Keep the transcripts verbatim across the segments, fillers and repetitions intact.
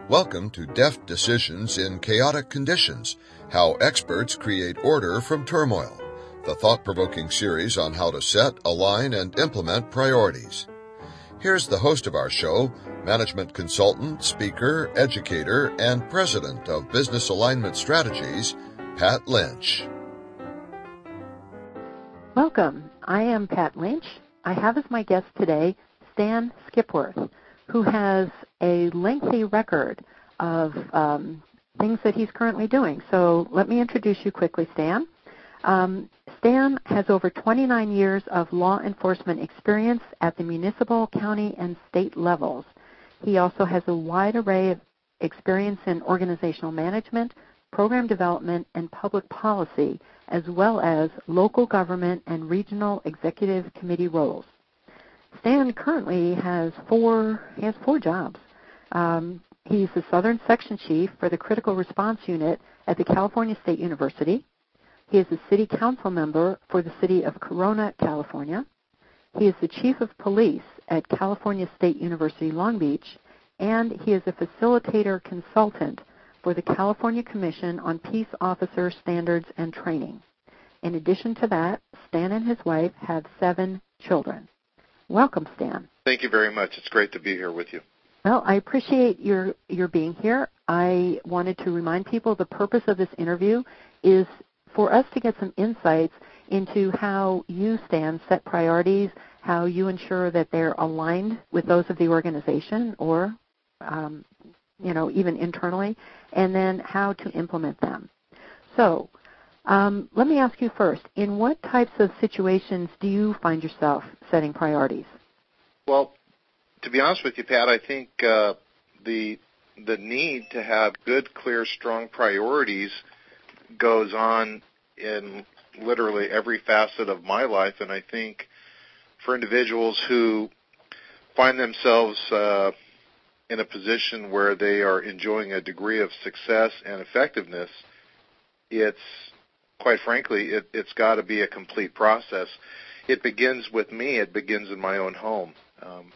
Welcome to Deft Decisions in Chaotic Conditions, How Experts Create Order from Turmoil, the thought-provoking series on how to set, align, and implement priorities. Here's the host of our show, management consultant, speaker, educator, and president of Business Alignment Strategies, Pat Lynch. Welcome. I am Pat Lynch. I have as my guest today Stan Skipworth, who has a lengthy record of um, things that he's currently doing. So let me introduce you quickly, Stan. Um, Stan has over twenty-nine years of law enforcement experience at the municipal, county, and state levels. He also has a wide array of experience in organizational management, program development, and public policy, as well as local government and regional executive committee roles. Stan currently has four, he has four jobs. Um, he's the Southern Section Chief for the Critical Response Unit at the California State University. He is the City Council member for the City of Corona, California. He is the Chief of Police at California State University, Long Beach, and he is a facilitator consultant for the California Commission on Peace Officer Standards and Training. In addition to that, Stan and his wife have seven children. Welcome, Stan. Thank you very much. It's great to be here with you. Well, I appreciate your, your being here. I wanted to remind people the purpose of this interview is for us to get some insights into how you, Stan, set priorities, how you ensure that they're aligned with those of the organization or, um, you know, even internally, and then how to implement them. So um, let me ask you first, in what types of situations do you find yourself setting priorities? Well, to be honest with you, Pat, I think uh, the the need to have good, clear, strong priorities goes on in literally every facet of my life, and I think for individuals who find themselves uh, in a position where they are enjoying a degree of success and effectiveness, it's, quite frankly, it, it's got to be a complete process. It begins with me. It begins in my own home. Um,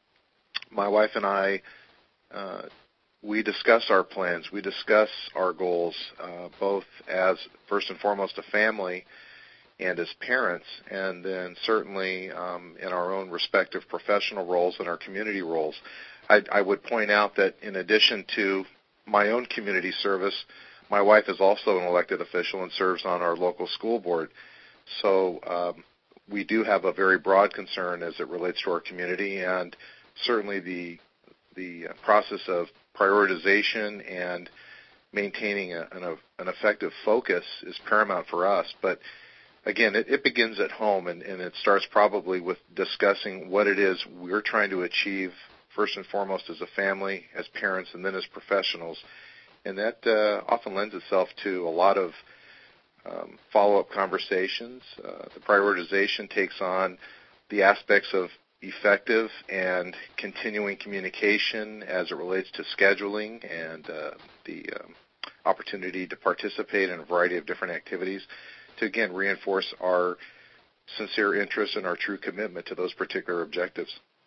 my wife and I, uh, we discuss our plans. We discuss our goals, uh, both as, first and foremost, a family and as parents, and then certainly um, in our own respective professional roles and our community roles. I, I would point out that in addition to my own community service, my wife is also an elected official and serves on our local school board. So um, we do have a very broad concern as it relates to our community, and certainly the the process of prioritization and maintaining a, an, a, an effective focus is paramount for us. But again, it, it begins at home, and, and it starts probably with discussing what it is we're trying to achieve, first and foremost as a family, as parents, and then as professionals. And that uh, often lends itself to a lot of um, follow-up conversations. Uh, the prioritization takes on the aspects of effective and continuing communication as it relates to scheduling and uh, the um, opportunity to participate in a variety of different activities to, again, reinforce our sincere interest and our true commitment to those particular objectives.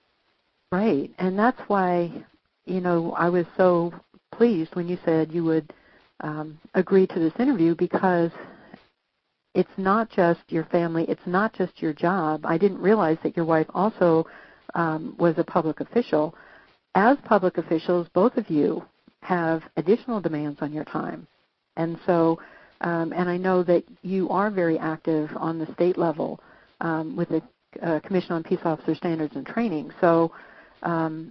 Right, and that's why, you know, I was so pleased when you said you would um, agree to this interview, because it's not just your family, it's not just your job. I didn't realize that your wife also um, was a public official. As public officials, both of you have additional demands on your time. And so, um, and I know that you are very active on the state level um, with the uh, Commission on Peace Officer Standards and Training. So um,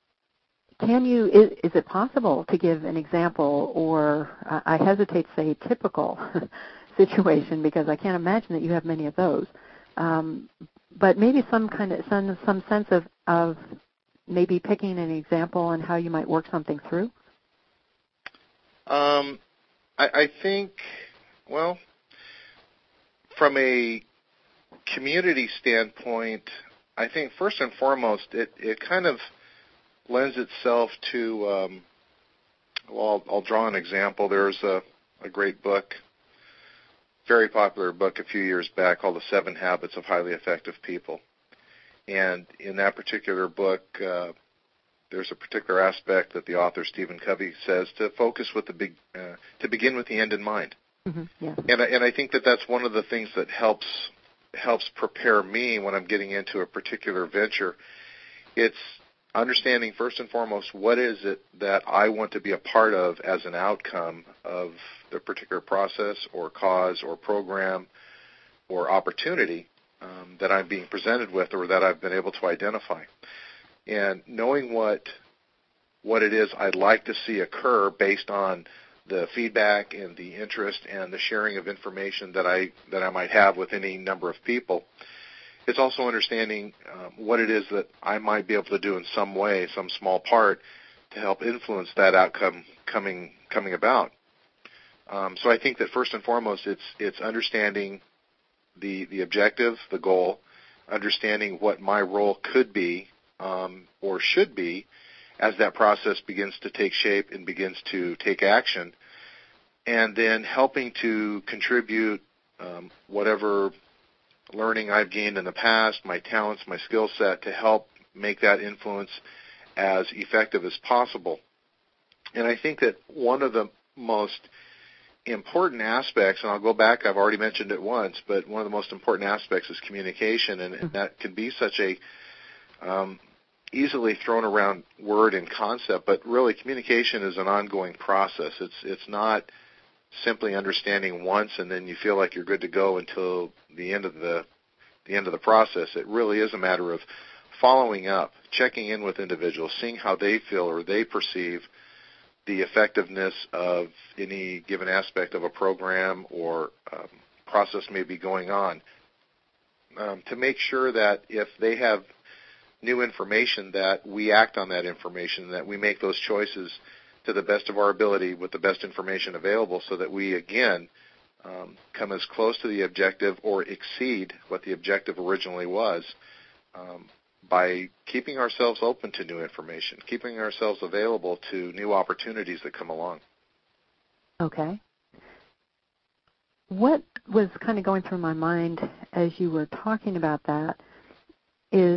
can you, is, is it possible to give an example, or uh, I hesitate to say typical situation, because I can't imagine that you have many of those, um, but maybe some kind of some, some sense of, of maybe picking an example and how you might work something through? Um, I, I think, well, from a community standpoint, I think first and foremost it, it kind of lends itself to, um, well, I'll, I'll draw an example. There's a, a great book, very popular book a few years back called The Seven Habits of Highly Effective People. And in that particular book, uh, there's a particular aspect that the author Stephen Covey says to focus with the big, uh, to begin with the end in mind. Mm-hmm. Yeah. And I, and I think that that's one of the things that helps helps prepare me when I'm getting into a particular venture. It's understanding first and foremost what is it that I want to be a part of as an outcome of the particular process or cause or program or opportunity um, that I'm being presented with or that I've been able to identify. And knowing what what it is I'd like to see occur based on the feedback and the interest and the sharing of information that I that I might have with any number of people. It's also understanding um, what it is that I might be able to do in some way, some small part, to help influence that outcome coming coming about. Um, so I think that first and foremost, it's it's understanding the the objective, the goal, understanding what my role could be um, or should be as that process begins to take shape and begins to take action, and then helping to contribute um, whatever learning I've gained in the past, my talents, my skill set, to help make that influence as effective as possible. And I think that one of the most important aspects, and I'll go back, I've already mentioned it once, but one of the most important aspects is communication, and, and that can be such a um, easily thrown around word and concept, but really communication is an ongoing process. It's it's not simply understanding once and then you feel like you're good to go until the end of the the end of the process. It really is a matter of following up, checking in with individuals, seeing how they feel or they perceive the effectiveness of any given aspect of a program or um, process may be going on, um, to make sure that if they have new information, that we act on that information, that we make those choices to the best of our ability with the best information available so that we, again, um, come as close to the objective or exceed what the objective originally was um, by keeping ourselves open to new information, keeping ourselves available to new opportunities that come along. Okay. What was kind of going through my mind as you were talking about that is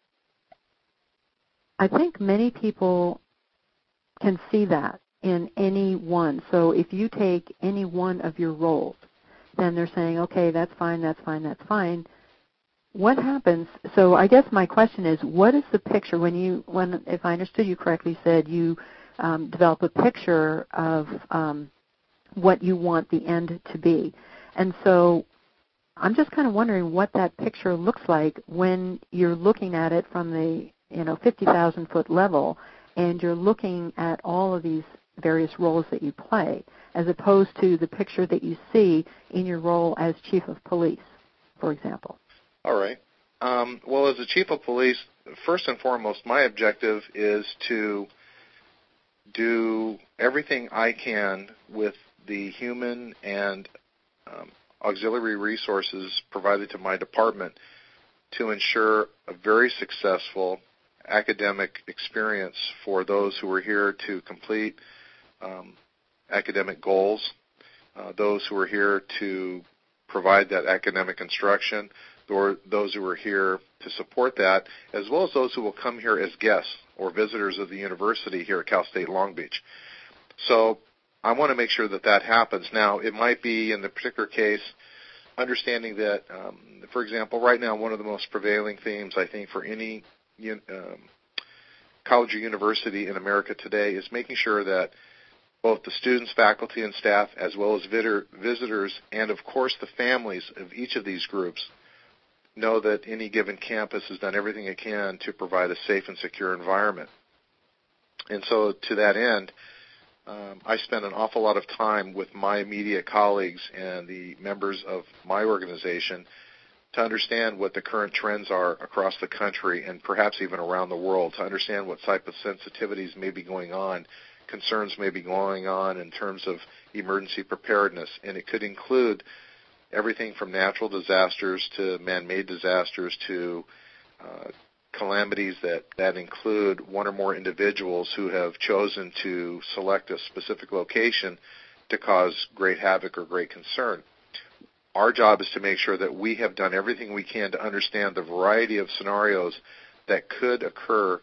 I think many people can see that in any one. So if you take any one of your roles, then they're saying, okay, that's fine, that's fine, that's fine. What happens? So I guess my question is, what is the picture when you, when if I understood you correctly, said you um, develop a picture of um, what you want the end to be. And so I'm just kind of wondering what that picture looks like when you're looking at it from the, you know, fifty thousand foot level, and you're looking at all of these various roles that you play, as opposed to the picture that you see in your role as chief of police, for example. All right. Um, well, as a chief of police, first and foremost, my objective is to do everything I can with the human and um, auxiliary resources provided to my department to ensure a very successful academic experience for those who are here to complete um, academic goals, uh, those who are here to provide that academic instruction, or those who are here to support that, as well as those who will come here as guests or visitors of the university here at Cal State Long Beach. So I want to make sure that that happens. Now, it might be in the particular case understanding that, um, for example, right now one of the most prevailing themes, I think, for any um, college or university in America today is making sure that both the students, faculty, and staff, as well as visitors, and, of course, the families of each of these groups, know that any given campus has done everything it can to provide a safe and secure environment. And so to that end, um, I spend an awful lot of time with my immediate colleagues and the members of my organization to understand what the current trends are across the country and perhaps even around the world, to understand what type of sensitivities may be going on, concerns may be going on in terms of emergency preparedness. And it could include everything from natural disasters to man-made disasters to uh, calamities that, that include one or more individuals who have chosen to select a specific location to cause great havoc or great concern. Our job is to make sure that we have done everything we can to understand the variety of scenarios that could occur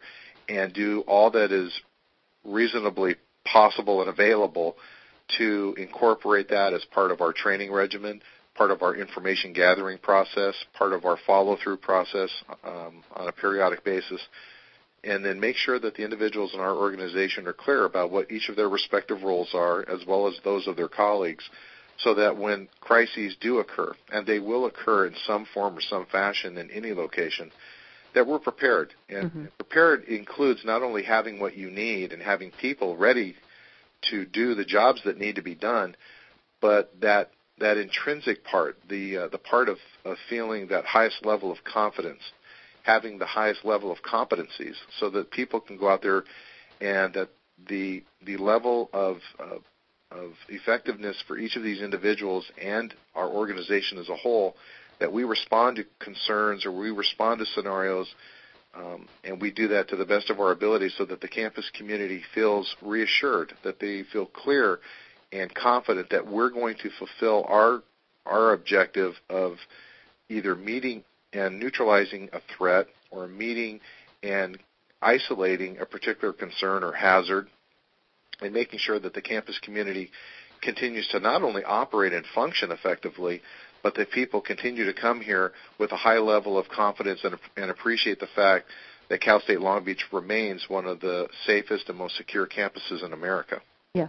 and do all that is reasonably possible and available to incorporate that as part of our training regimen, part of our information gathering process, part of our follow-through process um, on a periodic basis, and then make sure that the individuals in our organization are clear about what each of their respective roles are, as well as those of their colleagues, so that when crises do occur, and they will occur in some form or some fashion in any location, that we're prepared. And mm-hmm. prepared includes not only having what you need and having people ready to do the jobs that need to be done, but that that intrinsic part, the uh, the part of, of feeling that highest level of confidence, having the highest level of competencies, so that people can go out there and that the the level of uh, of effectiveness for each of these individuals and our organization as a whole, that we respond to concerns or we respond to scenarios, um, and we do that to the best of our ability so that the campus community feels reassured, that they feel clear and confident that we're going to fulfill our our objective of either meeting and neutralizing a threat or meeting and isolating a particular concern or hazard, and making sure that the campus community continues to not only operate and function effectively, but that people continue to come here with a high level of confidence and, and appreciate the fact that Cal State Long Beach remains one of the safest and most secure campuses in America. Yes.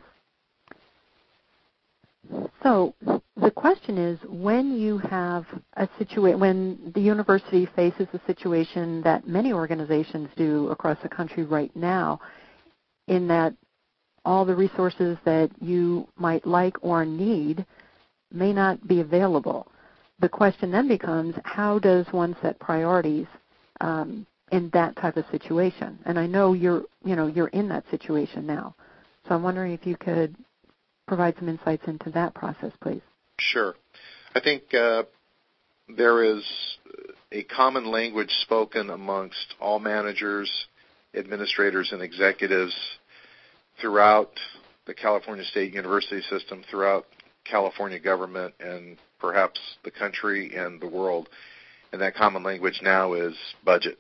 So the question is, when you have a situation, when the university faces a situation that many organizations do across the country right now, in that all the resources that you might like or need may not be available. The question then becomes, how does one set priorities um, in that type of situation? And I know you're, you know, you're in that situation now. So I'm wondering if you could provide some insights into that process, please. Sure. I think uh, there is a common language spoken amongst all managers, administrators, and executives throughout the California State University system, throughout California government, and perhaps the country and the world. And that common language now is budget.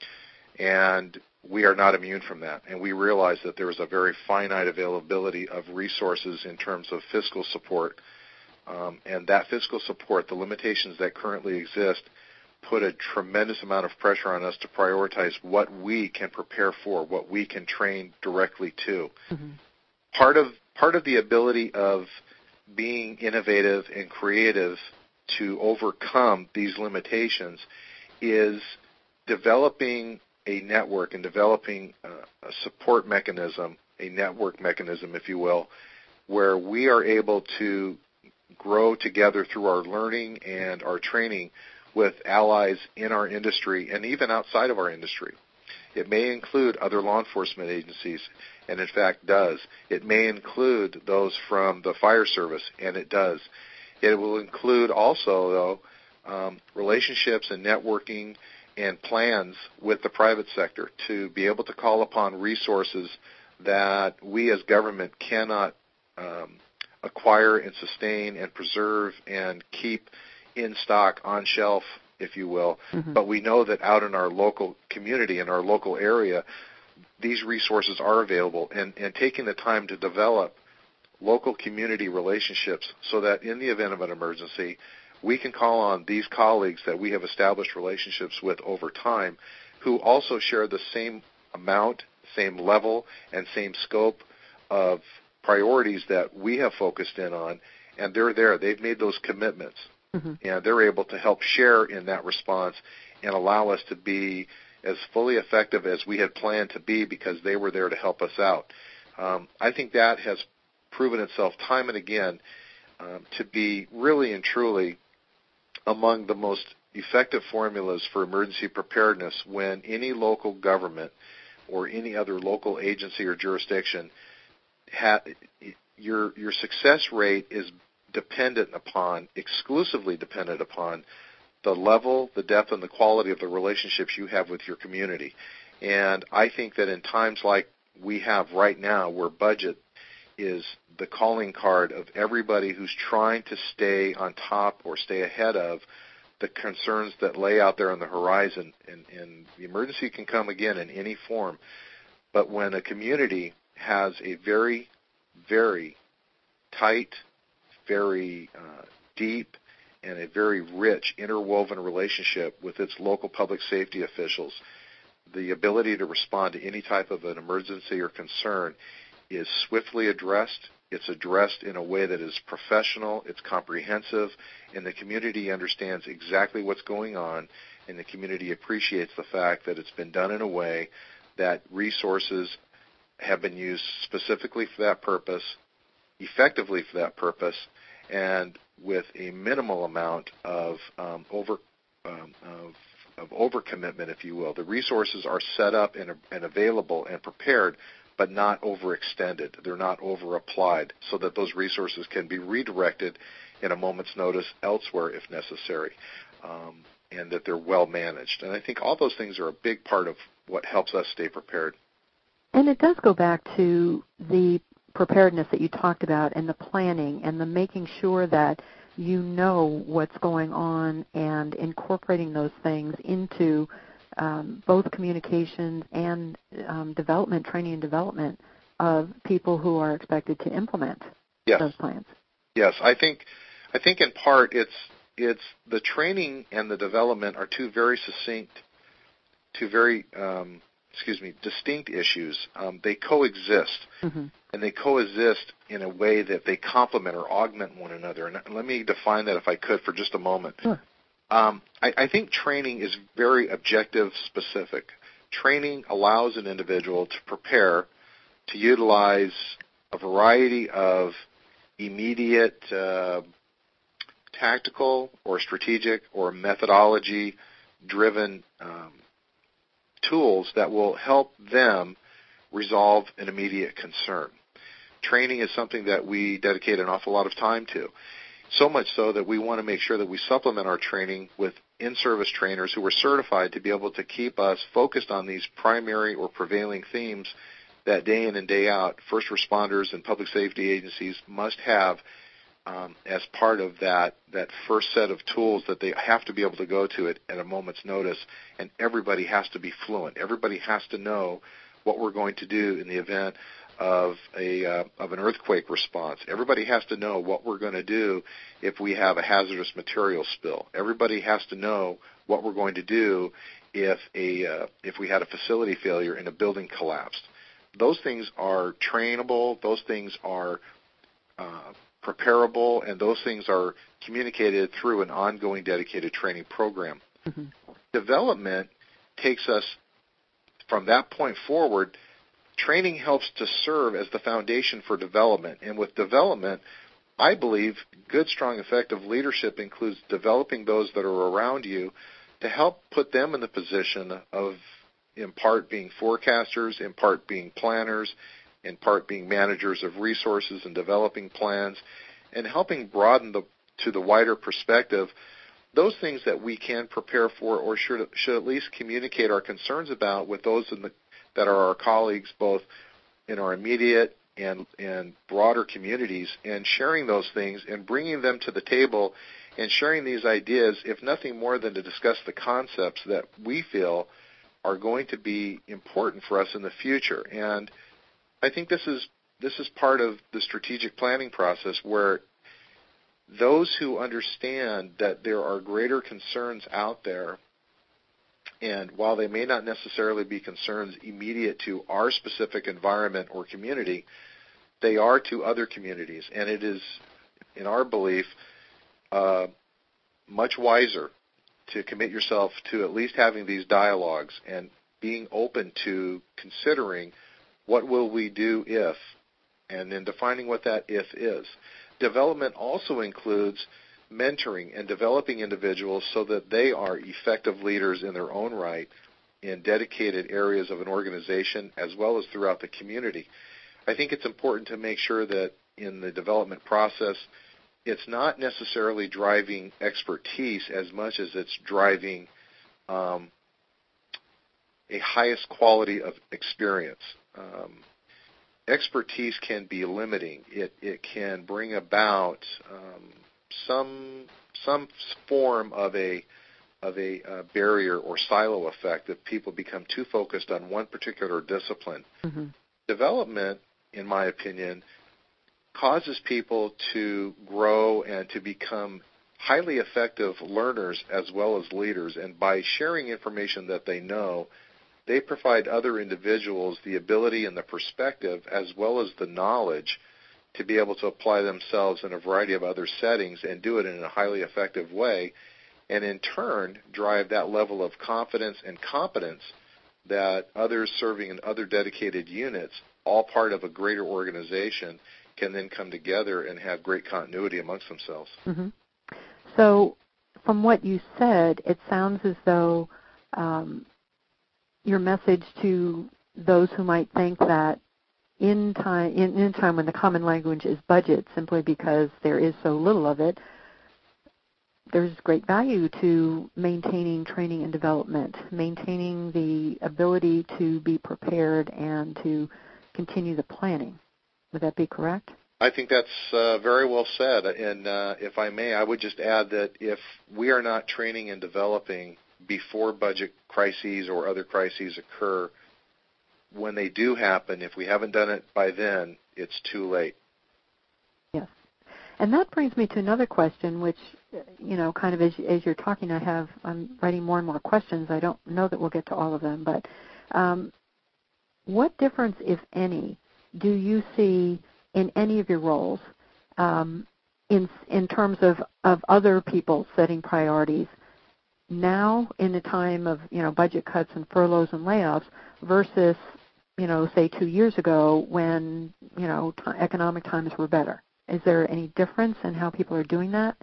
And we are not immune from that. And we realize that there is a very finite availability of resources in terms of fiscal support. Um, and that fiscal support, the limitations that currently exist, put a tremendous amount of pressure on us to prioritize what we can prepare for, what we can train directly to. Mm-hmm. Part of part of the ability of being innovative and creative to overcome these limitations is developing a network and developing a, a support mechanism, a network mechanism, if you will, where we are able to grow together through our learning and our training with allies in our industry and even outside of our industry. It may include other law enforcement agencies, and in fact does. It may include those from the fire service, and it does. It will include also, though, um, relationships and networking and plans with the private sector to be able to call upon resources that we as government cannot um, acquire and sustain and preserve and keep in stock, on shelf, if you will. Mm-hmm. But we know that out in our local community, in our local area, these resources are available, and, and taking the time to develop local community relationships so that in the event of an emergency, we can call on these colleagues that we have established relationships with over time who also share the same amount, same level, and same scope of priorities that we have focused in on, and they're there. They've made those commitments. Mm-hmm. And they're able to help share in that response and allow us to be as fully effective as we had planned to be because they were there to help us out. Um, I think that has proven itself time and again um, to be really and truly among the most effective formulas for emergency preparedness when any local government or any other local agency or jurisdiction, ha- your your success rate is dependent upon, exclusively dependent upon, the level, the depth, and the quality of the relationships you have with your community. And I think that in times like we have right now, where budget is the calling card of everybody who's trying to stay on top or stay ahead of the concerns that lay out there on the horizon. And, and the emergency can come again in any form. But when a community has a very, very tight, very uh, deep, and a very rich interwoven relationship with its local public safety officials, the ability to respond to any type of an emergency or concern is swiftly addressed. It's addressed in a way that is professional, it's comprehensive, and the community understands exactly what's going on, and the community appreciates the fact that it's been done in a way that resources have been used specifically for that purpose, effectively for that purpose, and with a minimal amount of um, over um, of, of overcommitment, if you will. The resources are set up and, and available and prepared, but not overextended. They're not over-applied, so that those resources can be redirected in a moment's notice elsewhere if necessary, um, and that they're well managed. And I think all those things are a big part of what helps us stay prepared. And it does go back to the preparedness that you talked about and the planning and the making sure that you know what's going on and incorporating those things into um, both communications and um, development, training and development of people who are expected to implement yes. those plans. Yes, I think I think in part it's it's the training and the development are two very succinct, two very um, excuse me, distinct issues. Um, they coexist, mm-hmm. and they coexist in a way that they complement or augment one another. And let me define that, if I could, for just a moment. Sure. Um, I, I think training is very objective specific. Training allows an individual to prepare to utilize a variety of immediate uh, tactical or strategic or methodology-driven um, tools that will help them resolve an immediate concern. Training is something that we dedicate an awful lot of time to, so much so that we want to make sure that we supplement our training with in-service trainers who are certified to be able to keep us focused on these primary or prevailing themes that day in and day out first responders and public safety agencies must have um, as part of that, that first set of tools that they have to be able to go to it at a moment's notice, and everybody has to be fluent. Everybody has to know what we're going to do in the event of a uh, of an earthquake response. Everybody has to know what we're going to do if we have a hazardous material spill. Everybody has to know what we're going to do if a uh, if we had a facility failure and a building collapsed. Those things are trainable. Those things are uh, preparable, and those things are communicated through an ongoing dedicated training program. Mm-hmm. Development takes us from that point forward. Training helps to serve as the foundation for development, and with development, I believe good, strong, effective leadership includes developing those that are around you to help put them in the position of, in part, being forecasters, in part being planners, in part being managers of resources and developing plans, and helping broaden the, to the wider perspective those things that we can prepare for or should, should at least communicate our concerns about with those in the, that are our colleagues both in our immediate and, and broader communities, and sharing those things and bringing them to the table and sharing these ideas, if nothing more than to discuss the concepts that we feel are going to be important for us in the future. And I think this is this is part of the strategic planning process, where those who understand that there are greater concerns out there, and while they may not necessarily be concerns immediate to our specific environment or community, they are to other communities. And it is, in our belief, uh, much wiser to commit yourself to at least having these dialogues and being open to considering what will we do if, and then defining what that if is. Development also includes mentoring and developing individuals so that they are effective leaders in their own right in dedicated areas of an organization as well as throughout the community. I think it's important to make sure that in the development process, it's not necessarily driving expertise as much as it's driving um, a highest quality of experience. Um, expertise can be limiting. It, it can bring about um, some some form of a of a uh, barrier or silo effect that people become too focused on one particular discipline. Mm-hmm. Development, in my opinion, causes people to grow and to become highly effective learners as well as leaders. And by sharing information that they know, they provide other individuals the ability and the perspective as well as the knowledge to be able to apply themselves in a variety of other settings and do it in a highly effective way, and in turn drive that level of confidence and competence that others serving in other dedicated units, all part of a greater organization, can then come together and have great continuity amongst themselves. Mm-hmm. So from what you said, it sounds as though um, your message to those who might think that in time, in, in time when the common language is budget, simply because there is so little of it, there's great value to maintaining training and development, maintaining the ability to be prepared and to continue the planning. Would that be correct? I think that's uh, very well said. And uh, if I may, I would just add that if we are not training and developing before budget crises or other crises occur, when they do happen, if we haven't done it by then, it's too late. Yes. And that brings me to another question, which, you know, kind of as, as you're talking, I have, I'm writing more and more questions. I don't know that we'll get to all of them, but um, what difference, if any, do you see in any of your roles um, in in terms of, of other people setting priorities now in a time of, you know, budget cuts and furloughs and layoffs versus, you know, say two years ago when, you know, t- economic times were better? Is there any difference in how people are doing that?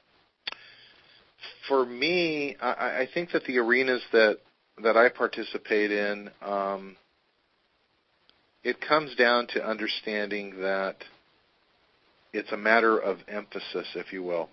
For me, I, I think that the arenas that, that I participate in, um, it comes down to understanding that it's a matter of emphasis, if you will.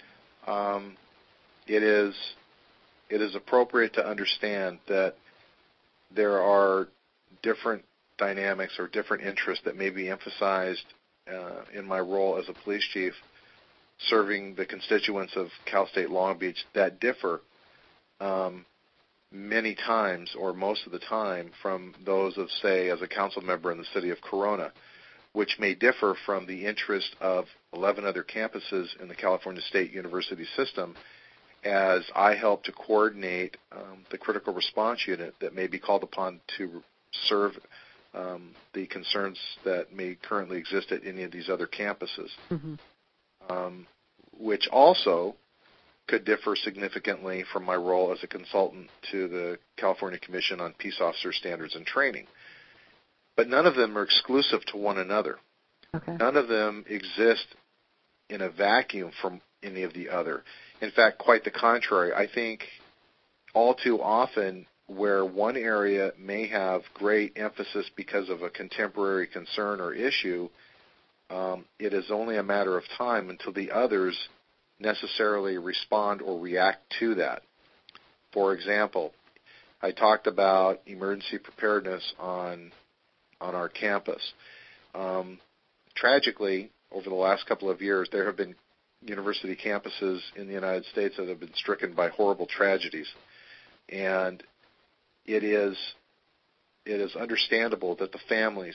Um, it is it is appropriate to understand that there are different dynamics or different interests that may be emphasized uh, in my role as a police chief serving the constituents of Cal State Long Beach that differ um, many times or most of the time from those of, say, as a council member in the city of Corona, which may differ from the interest of eleven other campuses in the California State University system, as I help to coordinate um, the critical response unit that may be called upon to serve um, the concerns that may currently exist at any of these other campuses, mm-hmm. um, which also could differ significantly from my role as a consultant to the California Commission on Peace Officer Standards and Training. But none of them are exclusive to one another. Okay. None of them exist in a vacuum from any of the other. In fact, quite the contrary. I think all too often where one area may have great emphasis because of a contemporary concern or issue, um, it is only a matter of time until the others necessarily respond or react to that. For example, I talked about emergency preparedness on on our campus. Um, tragically, over the last couple of years, there have been university campuses in the United States that have been stricken by horrible tragedies. And it is it is understandable that the families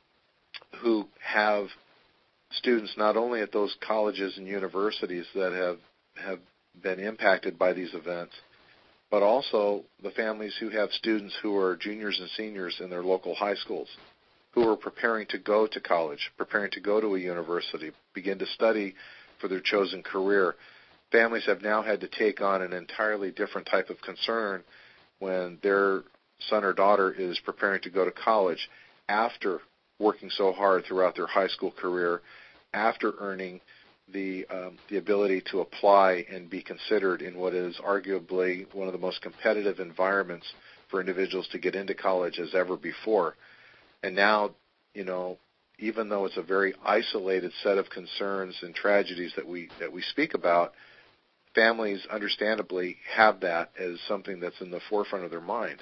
who have students not only at those colleges and universities that have have been impacted by these events, but also the families who have students who are juniors and seniors in their local high schools, who are preparing to go to college, preparing to go to a university, begin to study for their chosen career. Families have now had to take on an entirely different type of concern when their son or daughter is preparing to go to college after working so hard throughout their high school career, after earning the um, the ability to apply and be considered in what is arguably one of the most competitive environments for individuals to get into college as ever before. And now, you know, even though it's a very isolated set of concerns and tragedies that we that we speak about, families understandably have that as something that's in the forefront of their mind.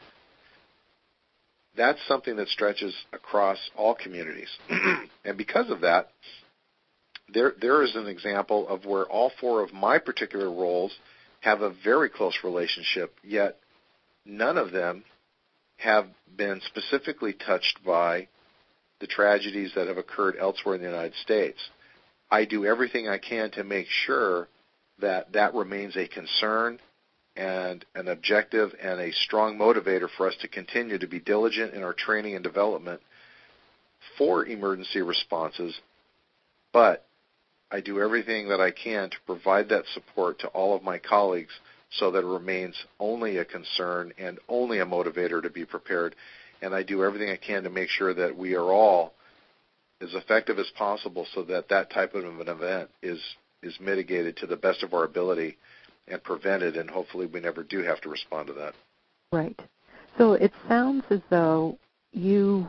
That's something that stretches across all communities. And because of that, there there is an example of where all four of my particular roles have a very close relationship, yet none of them have been specifically touched by the tragedies that have occurred elsewhere in the United States. I do everything I can to make sure that that remains a concern and an objective and a strong motivator for us to continue to be diligent in our training and development for emergency responses, but I do everything that I can to provide that support to all of my colleagues so that it remains only a concern and only a motivator to be prepared. And I do everything I can to make sure that we are all as effective as possible so that that type of an event is, is mitigated to the best of our ability and prevented, and hopefully we never do have to respond to that. Right. So it sounds as though you,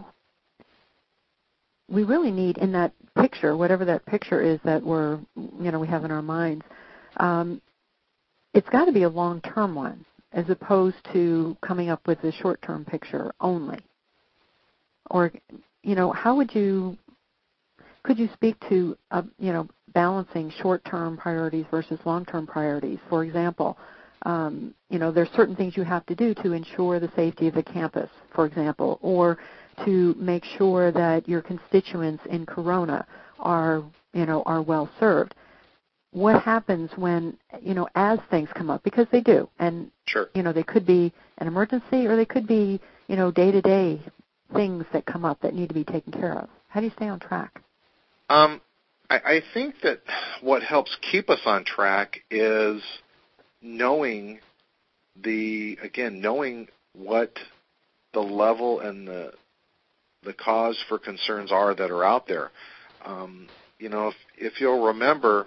we really need in that picture, whatever that picture is that we're, you know, we have in our minds, um, it's got to be a long-term one as opposed to coming up with a short-term picture only. Or, you know, how would you, could you speak to, uh, you know, balancing short-term priorities versus long-term priorities? For example, um, you know, there's certain things you have to do to ensure the safety of the campus, for example, or to make sure that your constituents in Corona are, you know, are well served. What happens when, you know, as things come up, because they do, and, sure. you know, they could be an emergency or they could be, you know, day-to-day things that come up that need to be taken care of. How do you stay on track? Um, I, I think that what helps keep us on track is knowing the, again, knowing what the level and the the cause for concerns are that are out there. Um, you know, if, if you'll remember,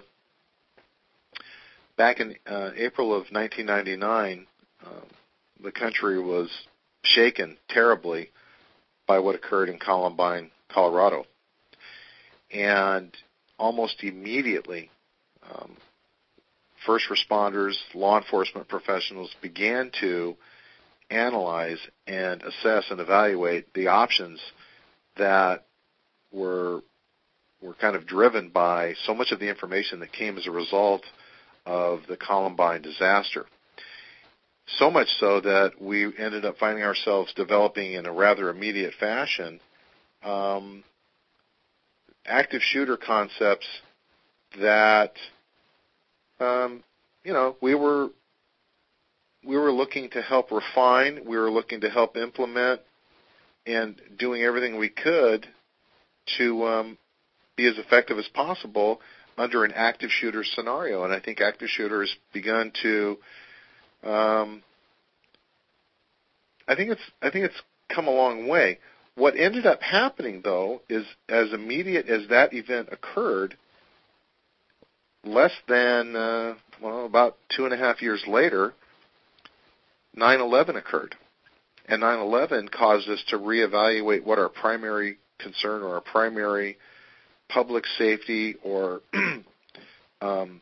back in uh, April of nineteen ninety-nine, uh, the country was shaken terribly by what occurred in Columbine, Colorado. And almost immediately, um, first responders, law enforcement professionals began to analyze and assess and evaluate the options that were were kind of driven by so much of the information that came as a result of the Columbine disaster. So much so that we ended up finding ourselves developing in a rather immediate fashion um, active shooter concepts that, um, you know, we were we were looking to help refine, we were looking to help implement, and doing everything we could to um, be as effective as possible under an active shooter scenario. And I think active shooter has begun to, um, I think it's I think it's come a long way. What ended up happening, though, is as immediate as that event occurred, less than, uh, well, about two and a half years later, nine eleven occurred. And nine eleven caused us to reevaluate what our primary concern or our primary public safety or um,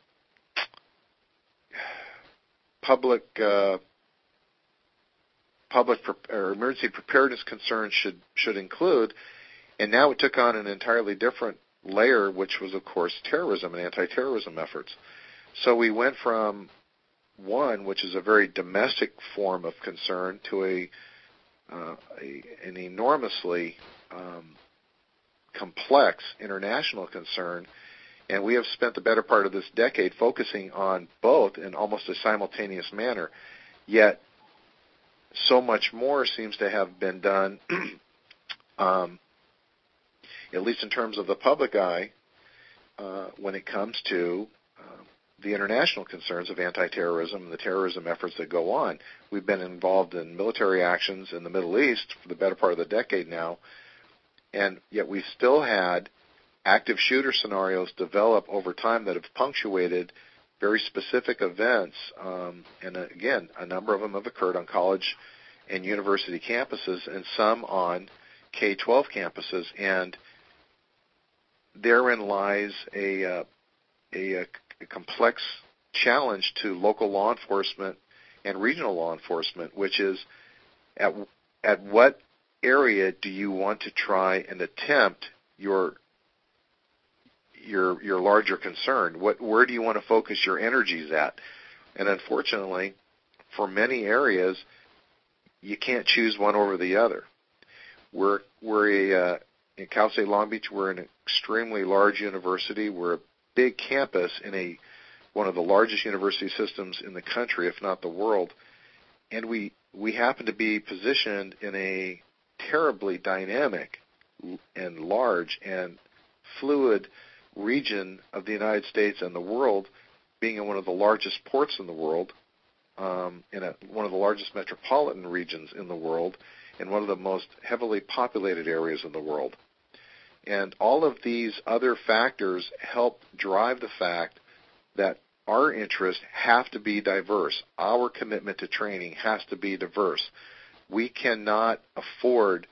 public uh, public pre- or emergency preparedness concerns should should include. And now it took on an entirely different layer, which was, of course, terrorism and anti-terrorism efforts. So we went from one, which is a very domestic form of concern, to a Uh, a, an enormously um, complex international concern, and we have spent the better part of this decade focusing on both in almost a simultaneous manner. Yet, so much more seems to have been done, um, at least in terms of the public eye, uh, when it comes to uh, the international concerns of anti-terrorism and the terrorism efforts that go on. We've been involved in military actions in the Middle East for the better part of the decade now, and yet we've still had active shooter scenarios develop over time that have punctuated very specific events, um, and uh, again, a number of them have occurred on college and university campuses and some on K twelve campuses, and therein lies a, uh, a, a a complex challenge to local law enforcement and regional law enforcement, which is at at what area do you want to try and attempt your your your larger concern. What where do you want to focus your energies at? And unfortunately, for many areas, you can't choose one over the other. We're we're a uh, in Cal State Long Beach. We're an extremely large university. We're a big campus in a one of the largest university systems in the country, if not the world. And we we happen to be positioned in a terribly dynamic and large and fluid region of the United States and the world, being in one of the largest ports in the world, um, in a, one of the largest metropolitan regions in the world, in one of the most heavily populated areas in the world. And all of these other factors help drive the fact that our interests have to be diverse. Our commitment to training has to be diverse. We cannot afford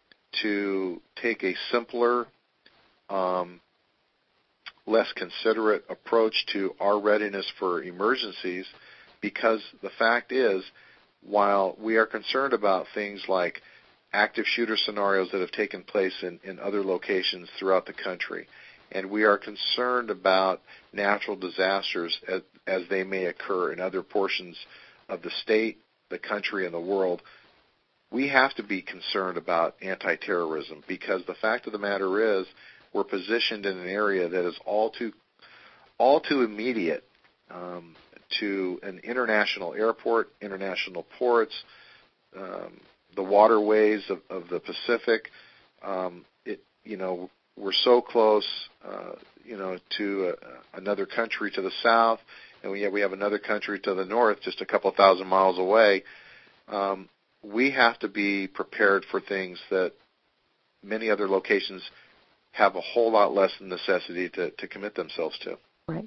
to take a simpler, um, less considerate approach to our readiness for emergencies, because the fact is, while we are concerned about things like active shooter scenarios that have taken place in, in other locations throughout the country, and we are concerned about natural disasters as, as they may occur in other portions of the state, the country, and the world, we have to be concerned about anti-terrorism, because the fact of the matter is we're positioned in an area that is all too all too immediate um, to an international airport, international ports, um, the waterways of, of the Pacific. Um, it, you know, we're so close, uh, you know, to a, another country to the south, and we have, we have another country to the north, just a couple thousand miles away. Um, we have to be prepared for things that many other locations have a whole lot less necessity to, to commit themselves to. Right.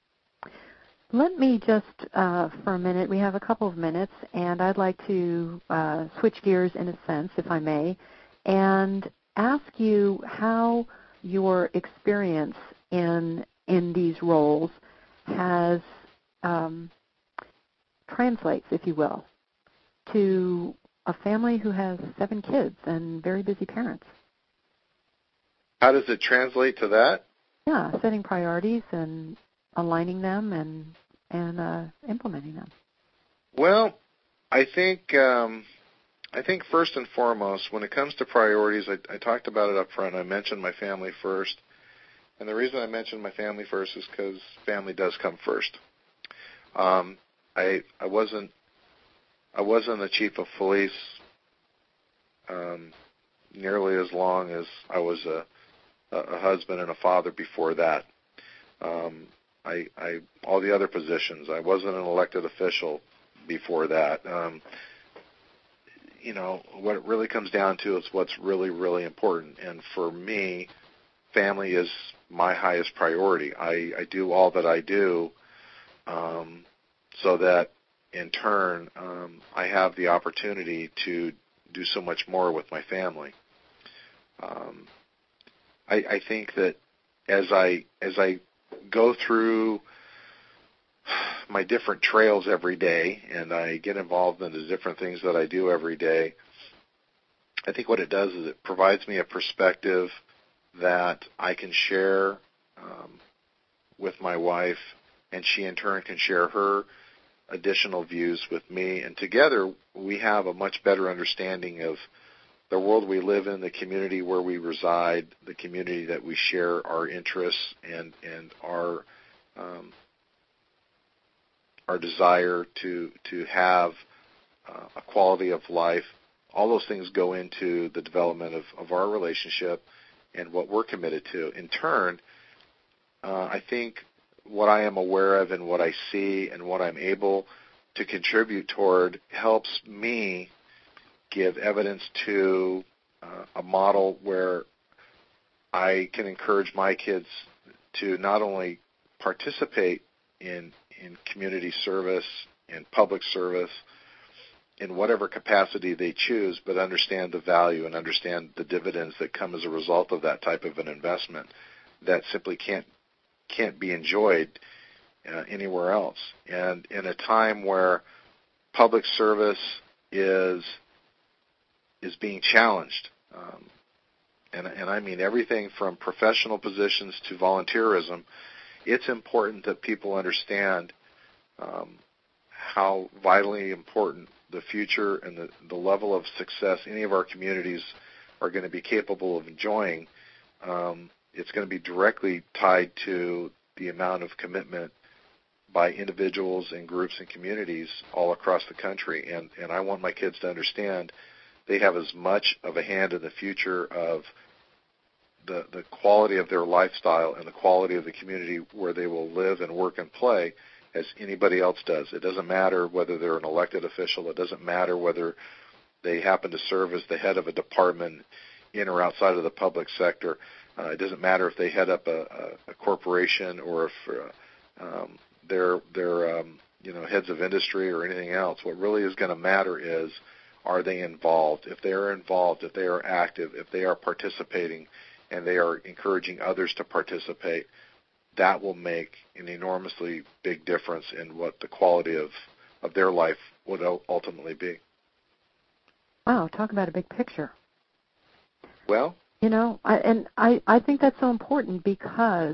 Let me just, uh, for a minute, we have a couple of minutes, and I'd like to uh, switch gears in a sense, if I may, and ask you how your experience in in these roles has um, translates, if you will, to a family who has seven kids and very busy parents. How does it translate to that? Yeah, setting priorities and aligning them and and uh, implementing them. Well, I think um, I think first and foremost, when it comes to priorities, I, I talked about it up front. I mentioned my family first, and the reason I mentioned my family first is because family does come first. Um, I I wasn't I wasn't the chief of police um, nearly as long as I was a, a husband and a father before that. Um, I, I all the other positions. I wasn't an elected official before that. Um, you know, what it really comes down to is what's really, really important. And for me, family is my highest priority. I, I do all that I do um, so that, in turn, um, I have the opportunity to do so much more with my family. Um, I, I think that as I as I go through my different trails every day, and I get involved in the different things that I do every day, I think what it does is it provides me a perspective that I can share um, with my wife, and she in turn can share her additional views with me, and together we have a much better understanding of the world we live in, the community where we reside, the community that we share our interests and and our um, our desire to to have uh, a quality of life. All those things go into the development of, of our relationship and what we're committed to. In turn, uh, I think what I am aware of and what I see and what I'm able to contribute toward helps me give evidence to uh, a model where I can encourage my kids to not only participate in in community service, in public service, in whatever capacity they choose, but understand the value and understand the dividends that come as a result of that type of an investment that simply can't can't be enjoyed uh, anywhere else. And in a time where public service is is being challenged, um, and, and I mean everything from professional positions to volunteerism, it's important that people understand um, how vitally important the future and the, the level of success any of our communities are going to be capable of enjoying. Um, it's going to be directly tied to the amount of commitment by individuals and groups and communities all across the country. And, and I want my kids to understand they have as much of a hand in the future of the, the quality of their lifestyle and the quality of the community where they will live and work and play as anybody else does. It doesn't matter whether they're an elected official. It doesn't matter whether they happen to serve as the head of a department in or outside of the public sector. Uh, it doesn't matter if they head up a, a, a corporation or if uh, um, they're, they're um, you know, heads of industry or anything else. What really is going to matter is, are they involved? If they are involved, if they are active, if they are participating, and they are encouraging others to participate, that will make an enormously big difference in what the quality of, of their life would ultimately be. Wow, talk about a big picture. Well, you know, I, and I, I think that's so important because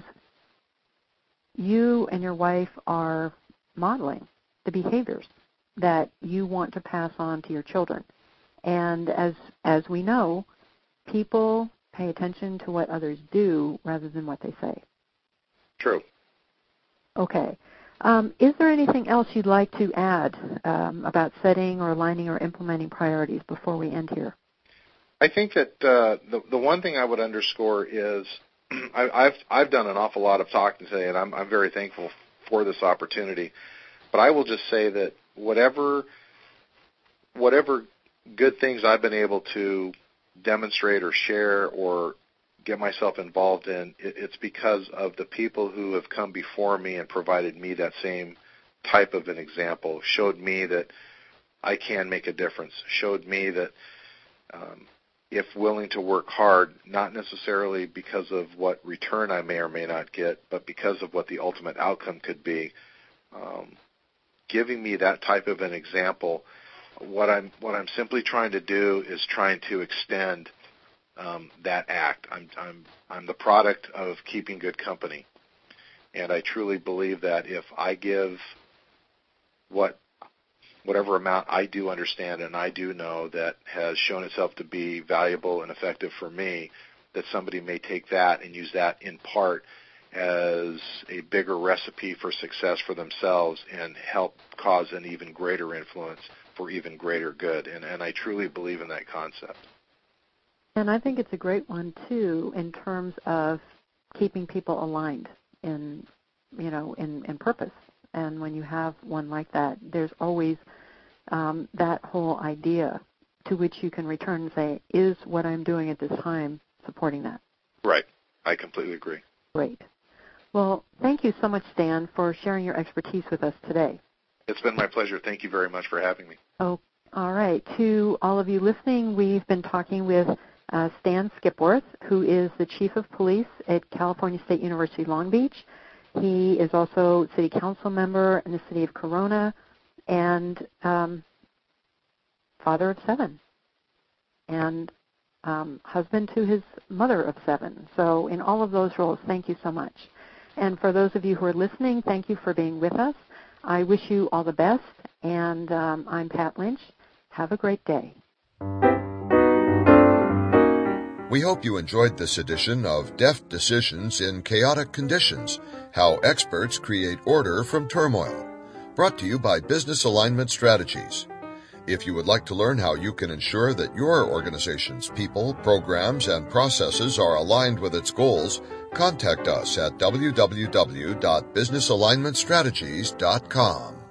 you and your wife are modeling the behaviors that you want to pass on to your children. And as as we know, people pay attention to what others do rather than what they say. True. Okay. Um, is there anything else you'd like to add um, about setting or aligning or implementing priorities before we end here? I think that uh, the the one thing I would underscore is I, I've I've done an awful lot of talking today, and I'm I'm very thankful for this opportunity. But I will just say that whatever whatever good things I've been able to demonstrate or share or get myself involved in, it, it's because of the people who have come before me and provided me that same type of an example, showed me that I can make a difference, showed me that um, if willing to work hard, not necessarily because of what return I may or may not get, but because of what the ultimate outcome could be, um, giving me that type of an example, what I'm what I'm simply trying to do is trying to extend um, that act. I'm I'm I'm the product of keeping good company, and I truly believe that if I give what whatever amount I do understand and I do know that has shown itself to be valuable and effective for me, that somebody may take that and use that in part as a bigger recipe for success for themselves and help cause an even greater influence for even greater good. And, and I truly believe in that concept. And I think it's a great one, too, in terms of keeping people aligned in, you know, in, in purpose. And when you have one like that, there's always um, that whole idea to which you can return and say, is what I'm doing at this time supporting that? Right. I completely agree. Great. Well, thank you so much, Stan, for sharing your expertise with us today. It's been my pleasure. Thank you very much for having me. Oh, all right. To all of you listening, we've been talking with uh, Stan Skipworth, who is the Chief of Police at California State University, Long Beach. He is also City Council member in the city of Corona and um, father of seven and um, husband to his mother of seven. So in all of those roles, thank you so much. And for those of you who are listening, thank you for being with us. I wish you all the best, and um, I'm Pat Lynch. Have a great day. We hope you enjoyed this edition of Deft Decisions in Chaotic Conditions, How Experts Create Order from Turmoil, brought to you by Business Alignment Strategies. If you would like to learn how you can ensure that your organization's people, programs, and processes are aligned with its goals, contact us at w w w dot business alignment strategies dot com.